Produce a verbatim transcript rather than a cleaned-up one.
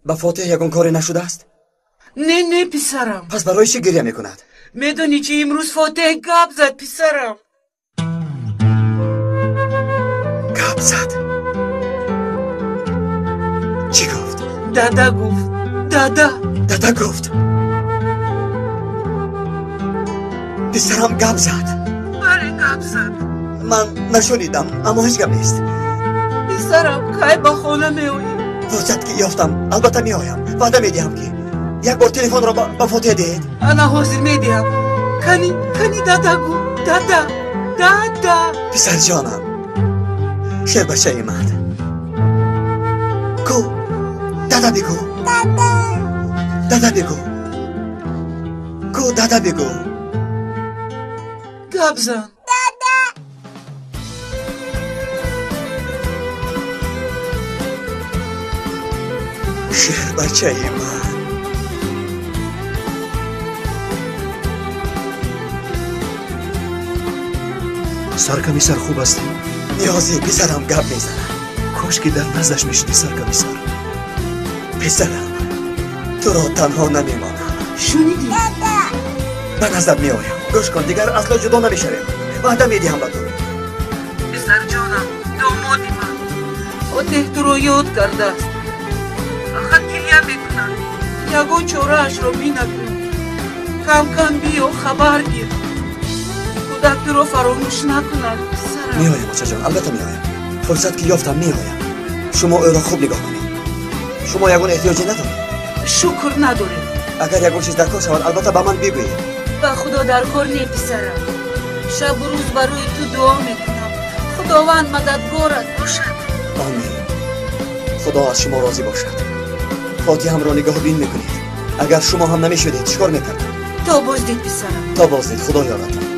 با فاتح یکون کاری نشده است؟ نه نه پسرم. پس برای چی گریه میکند؟ میدونی چه امروز فاتح گپ زد پسرم. گپ زد؟ چی گفت؟ دادا گفت. دادا دادا گفت؟ پسرم گپ زد؟ بله گپ زد. من نشنیدم اما هیچ گپ نیست. پسرم کی با خانه میایی؟ فرصت که یافتم البته میایم. وعده میدهم که یک بار تلفن را با فاتح دهید. انا حاضر میدهم. کنی کنی دادا گو. دادا دادا. پسر جانم، شیر بچه ایمد. کو دادا بگو. دادا دادا بگو. کو دادا بگو. گپ زن. شیر بچه ایمد. سرکمیسر خوب هستی؟ نیازی پسرم گپ میزنه. کاش که در نزدش میشدی سرکمیسر. پسرم تو را تنها نمیمانم. شنیدی؟ به نظر میآیم. گوش کن دیگر اصلا جدا نمیشویم. وعده میدهم به تو. پسر جانم دامادی من فاتح تو رو یاد کرده است. فقط گریه میکنن. یگو چوره اش رو بینکنی. کم کم بیا خبر گیر. کودک تو رو فراموش نکنن پسرم. میایم بچه جان، البته میایم. فرصت که یافتم میایم. شما او را خوب نگاه کنید. شما یگون احتیاجی ندارید. شکر نداریم. اگر یگون چیز در کار شود البته به من بگویید. به خدا در کار نی پسرم. شب و روز برای تو دعا میکنم. خداوند مددگارت باشد. آمین. خدا از شما راضی باشد. فاتح هم را نگاه بین میکنید. اگر شما هم نمیشدید چیکار میکردید؟ تا بازدید پسرم. تا بازدید. خدا یارتان.